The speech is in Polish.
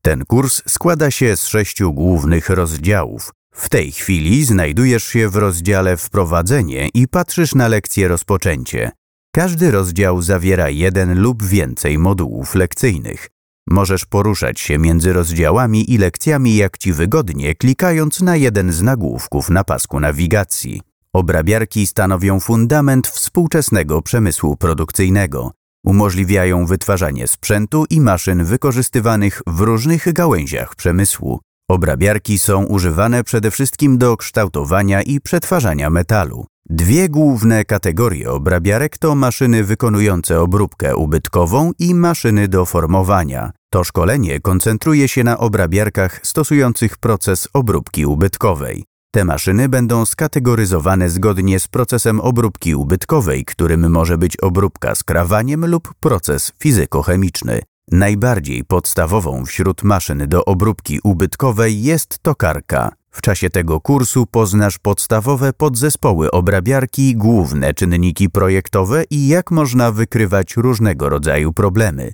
Ten kurs składa się z 6 głównych rozdziałów. W tej chwili znajdujesz się w rozdziale Wprowadzenie i patrzysz na lekcję Rozpoczęcie. Każdy rozdział zawiera 1 lub więcej modułów lekcyjnych. Możesz poruszać się między rozdziałami i lekcjami jak Ci wygodnie, klikając na jeden z nagłówków na pasku nawigacji. Obrabiarki stanowią fundament współczesnego przemysłu produkcyjnego. Umożliwiają wytwarzanie sprzętu i maszyn wykorzystywanych w różnych gałęziach przemysłu. Obrabiarki są używane przede wszystkim do kształtowania i przetwarzania metalu. 2 główne kategorie obrabiarek to maszyny wykonujące obróbkę ubytkową i maszyny do formowania. To szkolenie koncentruje się na obrabiarkach stosujących proces obróbki ubytkowej. Te maszyny będą skategoryzowane zgodnie z procesem obróbki ubytkowej, którym może być obróbka skrawaniem lub proces fizykochemiczny. Najbardziej podstawową wśród maszyn do obróbki ubytkowej jest tokarka. W czasie tego kursu poznasz podstawowe podzespoły obrabiarki, główne czynniki projektowe i jak można wykrywać różnego rodzaju problemy.